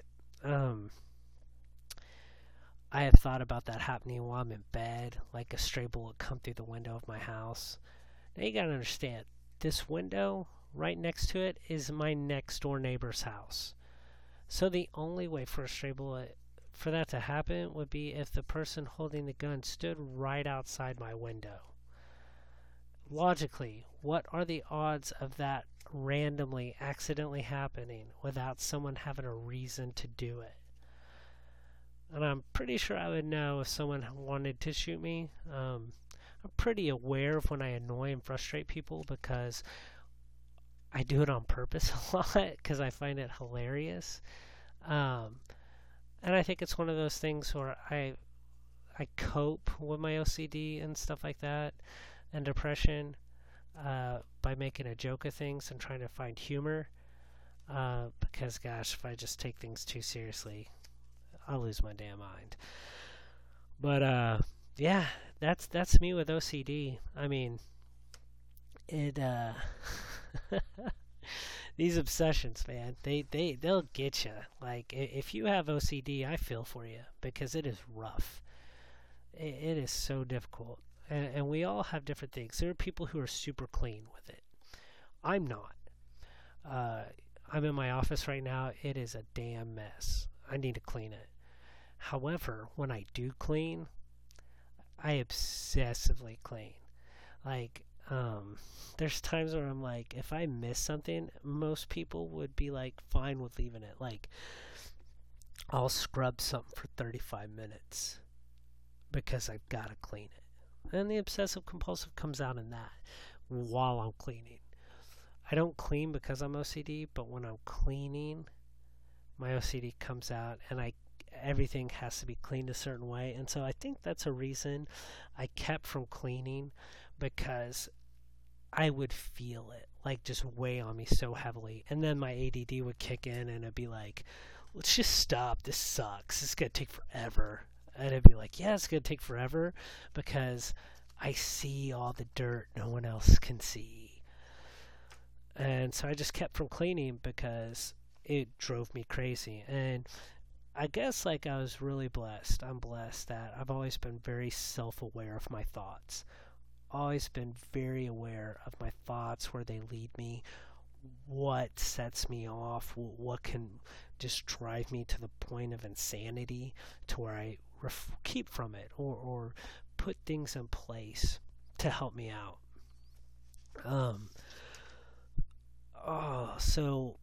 I have thought about that happening while I'm in bed, like a stray bullet come through the window of my house. Now you gotta understand, this window right next to it is my next door neighbor's house. So the only way for a stray bullet for that to happen would be if the person holding the gun stood right outside my window. Logically, what are the odds of that randomly, accidentally happening without someone having a reason to do it? And I'm pretty sure I would know if someone wanted to shoot me. I'm pretty aware of when I annoy and frustrate people because I do it on purpose a lot because I find it hilarious. And I think it's one of those things where I cope with my OCD and stuff like that and depression by making a joke of things and trying to find humor. Because, gosh, if I just take things too seriously, I'll lose my damn mind. But, yeah, that's me with OCD. I mean, these obsessions, man, they'll get you. If you have OCD, I feel for you because it is rough. It is so difficult. And we all have different things. There are people who are super clean with it. I'm not. I'm in my office right now. It is a damn mess. I need to clean it. However, when I do clean, I obsessively clean. There's times where I'm if I miss something, most people would be fine with leaving it. I'll scrub something for 35 minutes because I've got to clean it. And the obsessive compulsive comes out in that while I'm cleaning. I don't clean because I'm OCD, but when I'm cleaning, my OCD comes out and everything has to be cleaned a certain way. And so I think that's a reason I kept from cleaning, because I would feel it just weigh on me so heavily. And then my ADD would kick in and it'd be let's just stop. This sucks. It's going to take forever. And it'd be yeah, it's going to take forever because I see all the dirt no one else can see. And so I just kept from cleaning because it drove me crazy. And I guess like I was really blessed. I'm blessed that I've always been very self-aware of my thoughts. Always been very aware of my thoughts, where they lead me, what sets me off, what can just drive me to the point of insanity to where I keep from it, or put things in place to help me out. Um, so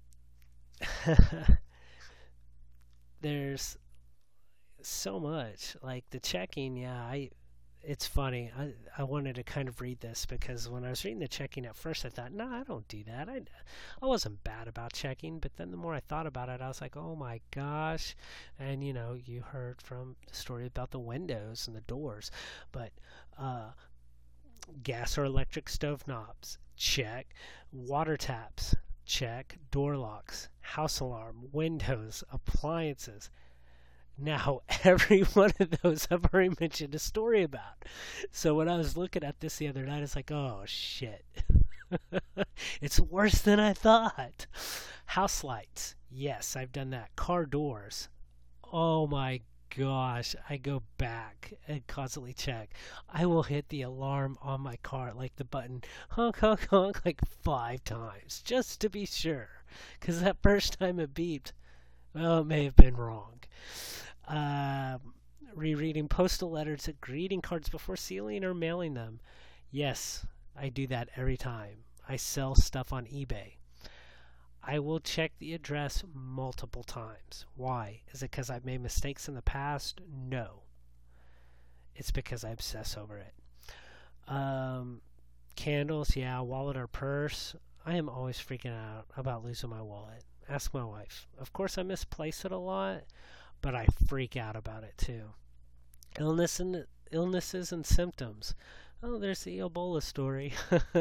there's so much like the checking. Yeah, it's funny. I wanted to kind of read this because when I was reading the checking at first, I thought, no, I don't do that. I wasn't bad about checking, but then the more I thought about it, I was like, oh my gosh. And you heard from the story about the windows and the doors, but uh, gas or electric stove knobs, check. Water taps, check. Door locks, house alarm, windows, appliances. Now, every one of those I've already mentioned a story about. So when I was looking at this the other night, it's like, oh shit. It's worse than I thought. House lights. Yes, I've done that. Car doors. Oh my gosh. I go back and constantly check. I will hit the alarm on my car, like the button, honk, honk, honk, like 5 times, just to be sure. Because that first time it beeped, well, it may have been wrong. Um, Rereading postal letters and greeting cards before sealing or mailing them. Yes, I do that every time. I sell stuff on eBay. I will check the address multiple times. Why? Is it because I've made mistakes in the past? No. It's because I obsess over it. Um, Candles, yeah. Wallet or purse. I am always freaking out about losing my wallet. Ask my wife. Of course, I misplace it a lot, but I freak out about it too. Illnesses and symptoms. Oh, there's the Ebola story.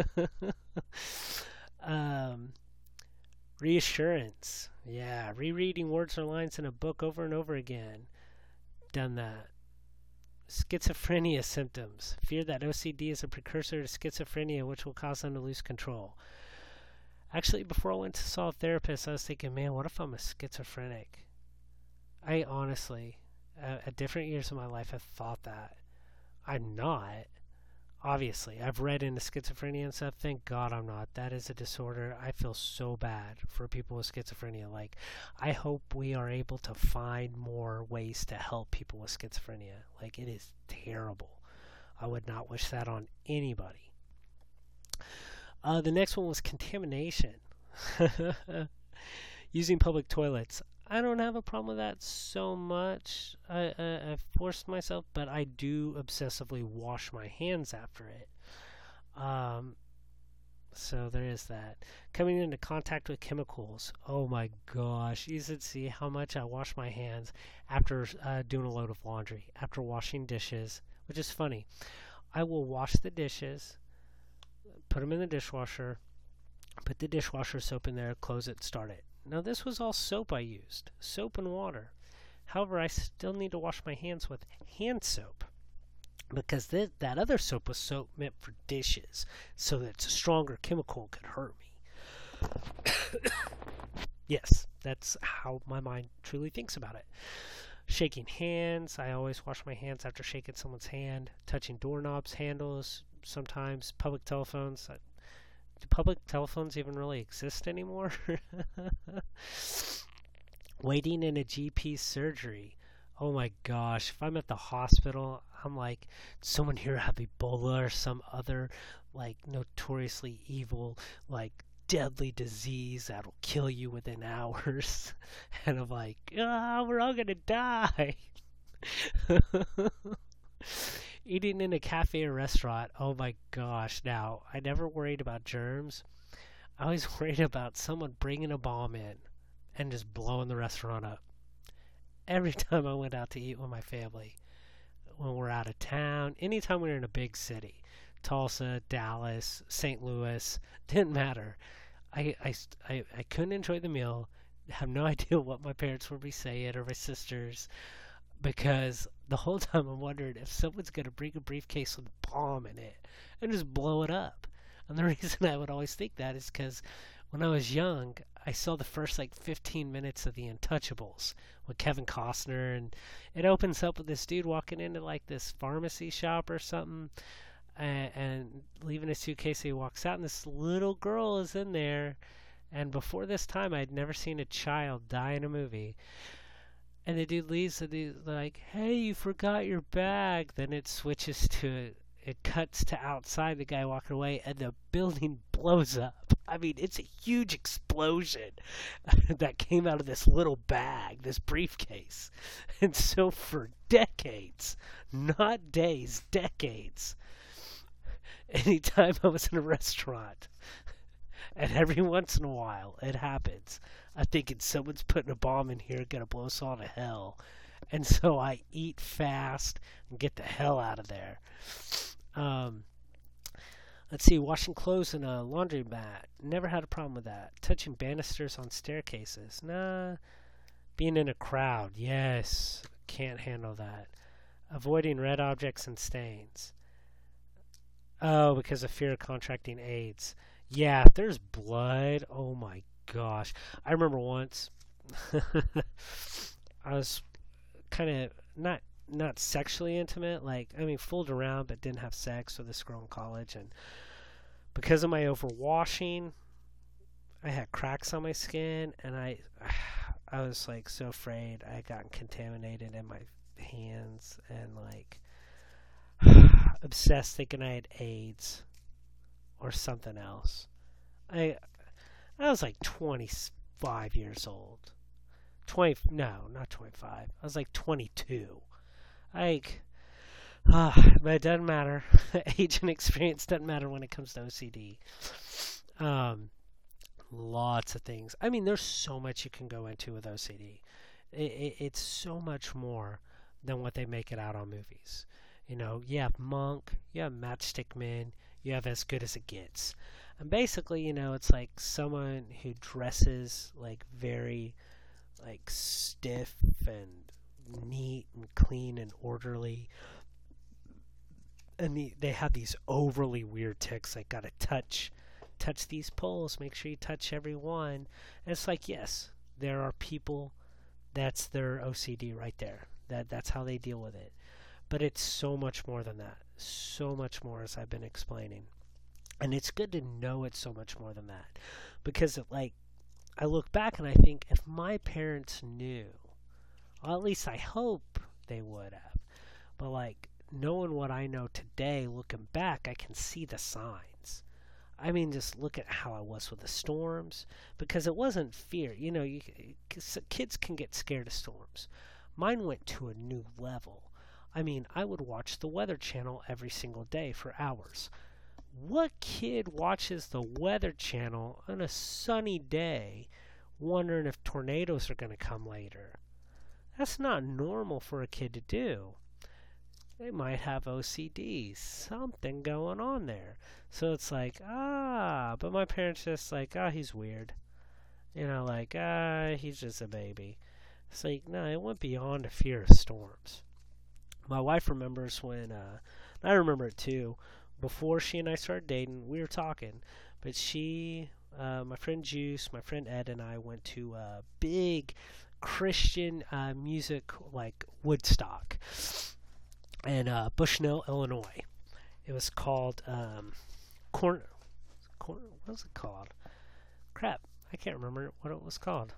um, Reassurance. Yeah, rereading words or lines in a book over and over again. Done that. Schizophrenia symptoms. Fear that OCD is a precursor to schizophrenia, which will cause them to lose control. Actually, before I went to saw a therapist, I was thinking, man, what if I'm a schizophrenic? I honestly, at different years of my life, have thought that. I'm not. Obviously, I've read into schizophrenia and stuff. Thank God I'm not. That is a disorder. I feel so bad for people with schizophrenia. Like, I hope we are able to find more ways to help people with schizophrenia. Like, it is terrible. I would not wish that on anybody. The next one was contamination. Using public toilets. I don't have a problem with that so much. I forced myself, but I do obsessively wash my hands after it. Um, so there is that. Coming into contact with chemicals. Oh my gosh. You should see how much I wash my hands after doing a load of laundry, after washing dishes, which is funny. I will wash the dishes, put them in the dishwasher, put the dishwasher soap in there, close it, start it. Now this was all soap I used, soap and water. However, I still need to wash my hands with hand soap because that other soap was soap meant for dishes, so that a stronger chemical could hurt me. Yes, that's how my mind truly thinks about it. Shaking hands. I always wash my hands after shaking someone's hand. Touching doorknobs, handles, sometimes public telephones. Do public telephones even really exist anymore? Waiting in a GP surgery. Oh my gosh, if I'm at the hospital, I'm like, someone here have Ebola or some other like notoriously evil, like deadly disease that'll kill you within hours. And I'm like, we're all gonna die. Eating in a cafe or restaurant. Oh my gosh. Now, I never worried about germs. I always worried about someone bringing a bomb in and just blowing the restaurant up. Every time I went out to eat with my family, when we're out of town, anytime we were in a big city, Tulsa, Dallas, St. Louis, didn't matter. I couldn't enjoy the meal, have no idea what my parents would be saying or my sisters, because the whole time I'm wondering if someone's going to bring a briefcase with a bomb in it and just blow it up. And the reason I would always think that is because when I was young, I saw the first like 15 minutes of The Untouchables with Kevin Costner, and it opens up with this dude walking into like this pharmacy shop or something, and leaving a suitcase. He walks out, and this little girl is in there. And before this time, I'd never seen a child die in a movie. And the dude leaves, and he's like, "Hey, you forgot your bag." Then it switches to it cuts to outside, the guy walking away, and the building blows up. I mean, it's a huge explosion that came out of this little bag, this briefcase. And so for decades, not days, decades, anytime I was in a restaurant, and every once in a while it happens, I'm thinking someone's putting a bomb in here, gonna blow us all to hell. And so I eat fast and get the hell out of there. Um, let's see, washing clothes in a laundromat. Never had a problem with that. Touching banisters on staircases. Nah. Being in a crowd. Yes. Can't handle that. Avoiding red objects and stains. Oh, because of fear of contracting AIDS. Yeah, if there's blood, oh my gosh. I remember once I was kind of not sexually intimate, like I mean fooled around but didn't have sex with this girl in college, and because of my overwashing, I had cracks on my skin, and I was like so afraid I got contaminated in my hands, and like obsessed thinking I had AIDS or something else. I I was like 25 years old. 20 no, not 25. I was like 22. Like but it doesn't matter. Age and experience doesn't matter when it comes to OCD. Um, lots of things. I mean, there's so much you can go into with OCD. It's so much more than what they make it out on movies. You know, you have Monk, you have Matchstick Men, you have As Good as It Gets. And basically, you know, it's like someone who dresses like very like stiff and neat and clean and orderly. And they have these overly weird tics, like gotta touch these poles, make sure you touch every one. And it's like, yes, there are people that's their OCD right there. That's how they deal with it. But it's so much more than that. So much more, as I've been explaining. And it's good to know it's so much more than that. Because like I look back and I think if my parents knew, well, at least I hope they would have. But like knowing what I know today, looking back, I can see the signs. I mean, just look at how I was with the storms, because it wasn't fear. You know, kids can get scared of storms. Mine went to a new level. I mean, I would watch the Weather Channel every single day for hours. What kid watches the Weather Channel on a sunny day wondering if tornadoes are going to come later? That's not normal for a kid to do. They might have OCD, something going on there. So it's like, but my parents just like, he's weird. You know, like, he's just a baby. It's like, no, it went beyond a fear of storms. My wife remembers when, I remember it too, before she and I started dating, we were talking, but my friend Juice, my friend Ed, and I went to a big Christian music, like Woodstock, in Bushnell, Illinois. It was called what was it called? Crap, I can't remember what it was called.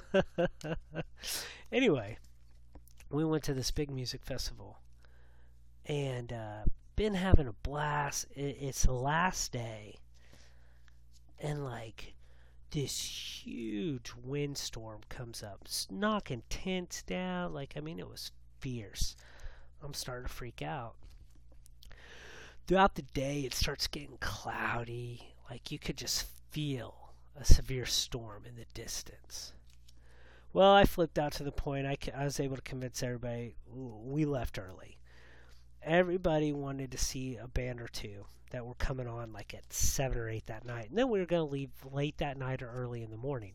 Anyway, we went to this big music festival, and been having a blast. It's the last day, and like this huge windstorm comes up, it's knocking tents down. Like, I mean, it was fierce. I'm starting to freak out. Throughout the day, it starts getting cloudy. Like, you could just feel a severe storm in the distance. Well, I flipped out to the point I was able to convince everybody we left early. Everybody wanted to see a band or two that were coming on like at 7 or 8 that night. And then we were going to leave late that night or early in the morning.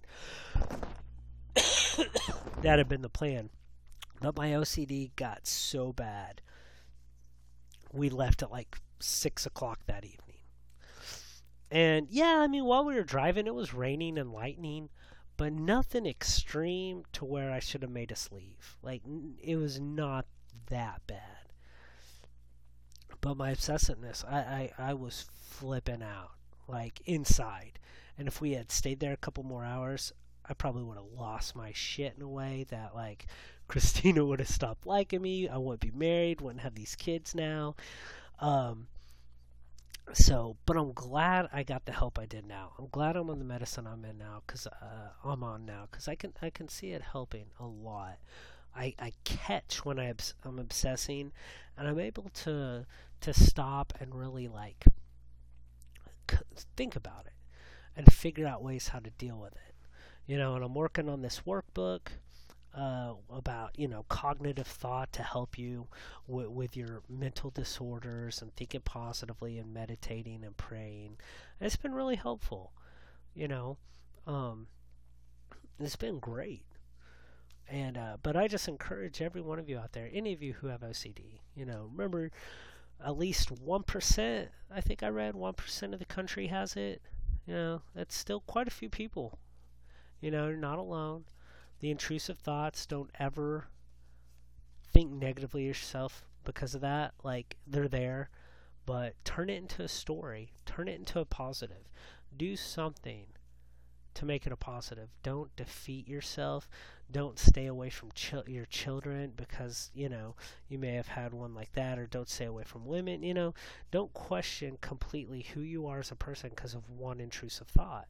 That had been the plan. But my OCD got so bad, we left at like 6 o'clock that evening. And yeah, I mean, while we were driving, it was raining and lightning, but nothing extreme to where I should have made us leave. Like, it was not that bad. But my obsessiveness, I was flipping out, like inside. And if we had stayed there a couple more hours, I probably would have lost my shit in a way that, like, Christina would have stopped liking me. I wouldn't be married, wouldn't have these kids now. Um, but I'm glad I got the help I did now. I'm glad I'm on the medicine I'm in now, cause I'm on now, cause I can see it helping a lot. I catch when I'm obsessing, and I'm able to stop and really like think about it and figure out ways how to deal with it. And I'm working on this workbook about cognitive thought to help you with your mental disorders and thinking positively and meditating and praying. And it's been really helpful. You know, um, it's been great. And but I just encourage every one of you out there, any of you who have OCD, remember at least 1%. I think I read 1% of the country has it. That's still quite a few people. You're not alone. The intrusive thoughts, don't ever think negatively of yourself because of that. Like, they're there, but turn it into a story. Turn it into a positive. Do something to make it a positive. Don't defeat yourself. Don't stay away from your children because, you may have had one like that, or don't stay away from women. Don't question completely who you are as a person because of one intrusive thought.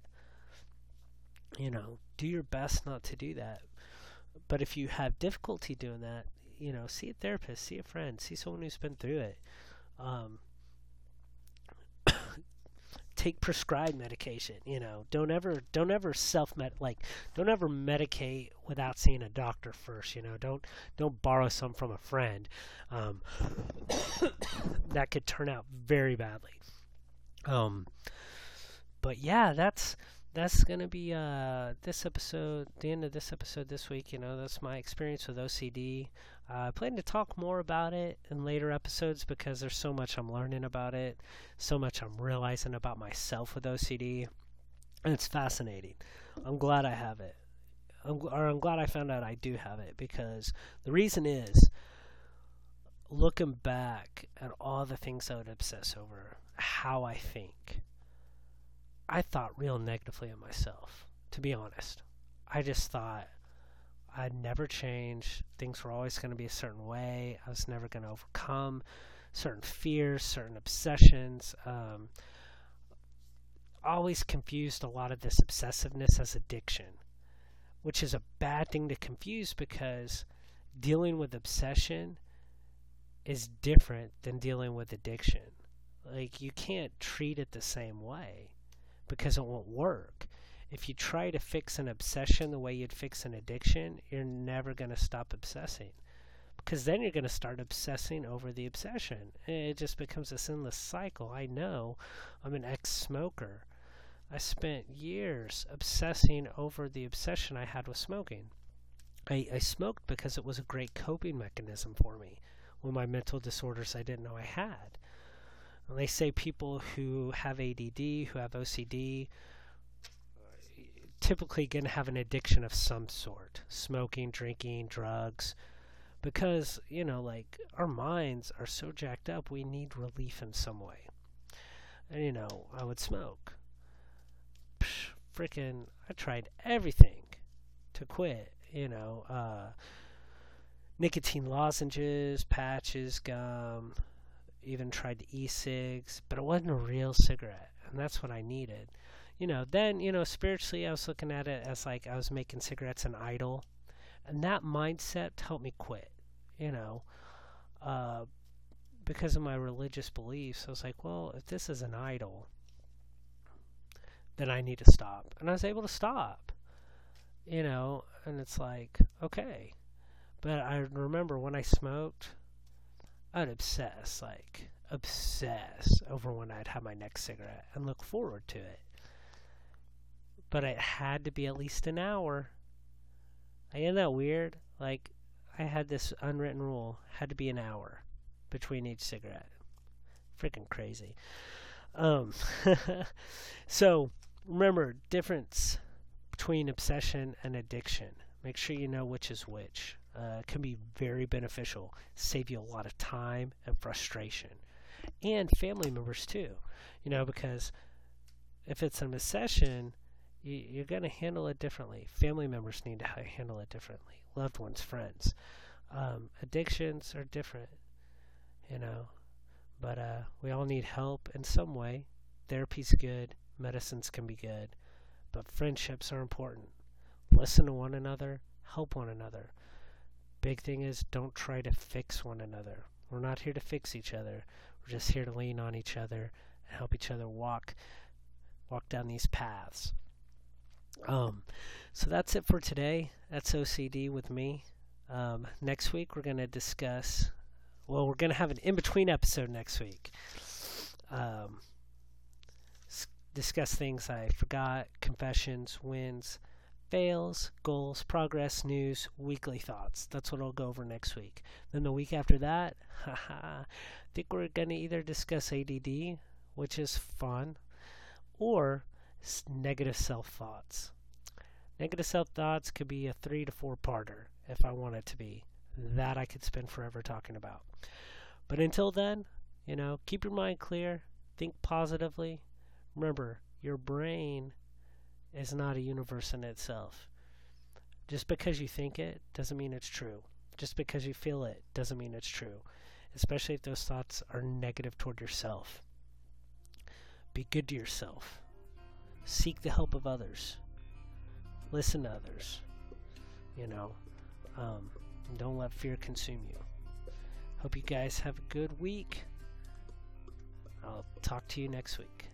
Do your best not to do that. But if you have difficulty doing that, see a therapist, see a friend, see someone who's been through it. Um, Take prescribed medication. Don't ever don't ever medicate without seeing a doctor first. Don't borrow some from a friend. Um, that could turn out very badly. Um, but yeah, that's gonna be this episode, the end of this episode this week. That's my experience with OCD. I plan to talk more about it in later episodes because there's so much I'm learning about it, so much I'm realizing about myself with OCD, and it's fascinating. I'm glad I have it. I'm glad I found out I do have it, because the reason is, looking back at all the things I would obsess over, how I think, I thought real negatively of myself, to be honest. I just thought I'd never change. Things were always going to be a certain way. I was never going to overcome certain fears, certain obsessions. Always confused a lot of this obsessiveness as addiction, which is a bad thing to confuse, because dealing with obsession is different than dealing with addiction. Like, you can't treat it the same way, because it won't work. If you try to fix an obsession the way you'd fix an addiction, you're never going to stop obsessing. Because then you're going to start obsessing over the obsession. It just becomes a endless cycle. I know. I'm an ex-smoker. I spent years obsessing over the obsession I had with smoking. I smoked because it was a great coping mechanism for me with my mental disorders I didn't know I had. And they say people who have ADD, who have OCD, typically going to have an addiction of some sort. Smoking, drinking, drugs. Because, our minds are so jacked up, we need relief in some way. And, I would smoke. I tried everything to quit. Nicotine lozenges, patches, gum, even tried the e-cigs, but it wasn't a real cigarette, and that's what I needed. Then, spiritually, I was looking at it as like I was making cigarettes an idol, and that mindset helped me quit, because of my religious beliefs. I was like, well, if this is an idol, then I need to stop. And I was able to stop, and it's like, okay. But I remember when I smoked, I'd obsess over when I'd have my next cigarette and look forward to it. But it had to be at least an hour. Isn't that weird? Like, I had this unwritten rule. It had to be an hour between each cigarette. Freaking crazy. Um, so remember, difference between obsession and addiction. Make sure you know which is which. It can be very beneficial, save you a lot of time and frustration, and family members too. Because if it's an obsession, you're going to handle it differently. Family members need to handle it differently. Loved ones, friends. Addictions are different, you know, but we all need help in some way. Therapy's good, medicines can be good, but friendships are important. Listen to one another, help one another. Big thing is don't try to fix one another. We're not here to fix each other. We're just here to lean on each other and help each other walk down these paths. So that's it for today. That's OCD with me. Next week we're going to discuss. Well, we're going to have an in-between episode next week. Discuss things I forgot, confessions, wins, fails, goals, progress, news, weekly thoughts. That's what I'll go over next week. Then the week after that, I think we're going to either discuss ADD, which is fun, or negative self-thoughts. Negative self-thoughts could be a 3 to 4 parter if I want it to be. That I could spend forever talking about. But until then, keep your mind clear, think positively. Remember, your brain is not a universe in itself. Just because you think it doesn't mean it's true. Just because you feel it doesn't mean it's true. Especially if those thoughts are negative toward yourself. Be good to yourself. Seek the help of others. Listen to others. Don't let fear consume you. Hope you guys have a good week. I'll talk to you next week.